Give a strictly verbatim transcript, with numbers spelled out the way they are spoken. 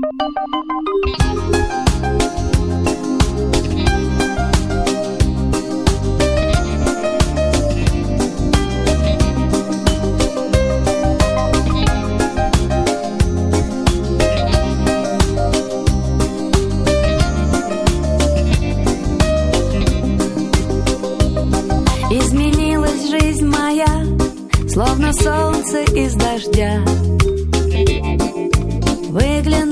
Изменилась жизнь моя, словно солнце из дождя. Выглянула